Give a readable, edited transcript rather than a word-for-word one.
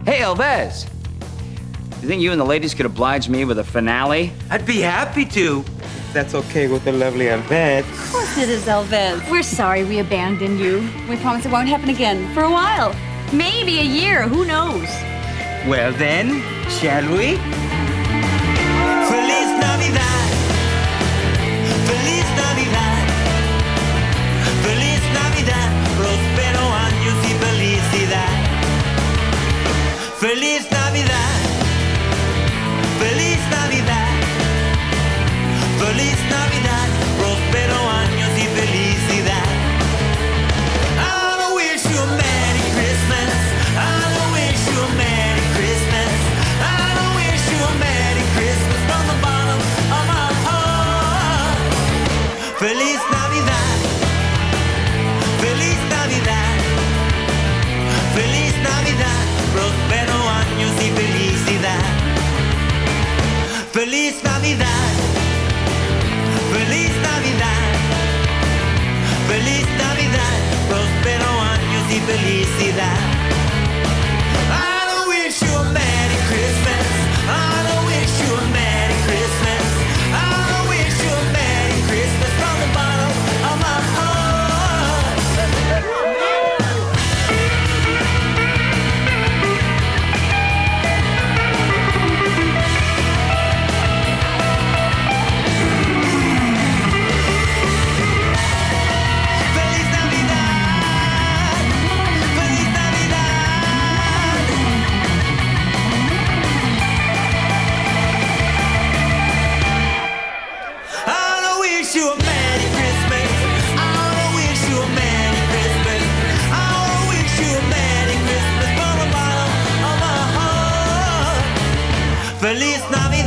Hey, Elvez. You think you and the ladies could oblige me with a finale? I'd be happy to. That's okay with the lovely Elvez. Of course it is, Elvez. We're sorry we abandoned you. We promise it won't happen again for a while. Maybe a year, who knows? Well then, shall we? Feliz Navidad. Feliz Navidad. Feliz Navidad. Próspero años y felicidad. Feliz Navidad. Feliz Navidad. Feliz Navidad. Próspero años y felicidad. I don't wish you a Merry Christmas. I don't wish you a Merry Christmas. I don't wish you a Merry Christmas from the bottom of my heart. Feliz Navidad. Feliz Navidad. Feliz Navidad. Próspero años y felicidad. Feliz Navidad. Feliz Navidad. Feliz Navidad. Próspero años y felicidad. I don't wish you a Merry Christmas. I don't wish you a Merry Christmas. I don't wish you a Merry Christmas from the bottom of my heart. Feliz Navidad. Feliz Navidad. I don't wish you a Merry Christmas. I don't wish you a Merry Christmas. I don't wish you a Merry Christmas from the bottom of my heart. Feliz Navidad.